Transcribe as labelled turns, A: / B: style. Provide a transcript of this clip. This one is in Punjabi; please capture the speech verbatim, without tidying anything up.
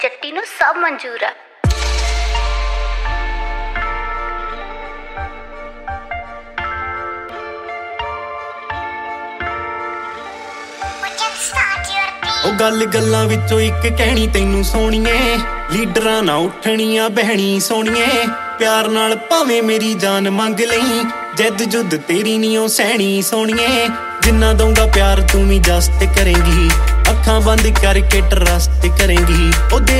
A: ਜੱਟੀ ਨੂੰ ਸਭ ਮਨਜ਼ੂਰ ਆ।
B: ਉਹ ਗੱਲ ਗੱਲਾਂ ਵਿੱਚੋਂ ਇੱਕ ਕਹਿਣੀ ਤੈਨੂੰ ਸੋਹਣੀਏ, ਲੀਡਰਾਂ ਨਾ ਉੱਠਣੀਆਂ ਬਹਿਣੀ ਸੋਹਣੀਏ। ਪਿਆਰ ਨਾਲ ਭਾਵੇਂ ਮੇਰੀ ਜਾਨ ਮੰਗ ਲਈ, ਜਿੱਦ ਜੁੱਦ ਤੇਰੀ ਨੀ ਉਹ ਸਹਿਣੀ ਸੋਹਣੀਏ। ਜਿੰਨਾ ਦਊਂਗਾ ਪਿਆਰ ਤੂੰ ਵੀ ਜਸਟ ਕਰੇਂਗੀ, ਅੱਖਾਂ ਬੰਦ ਕਰਕੇ ਟਰਸਟ ਕਰੇਂਗੀ। ਉਹ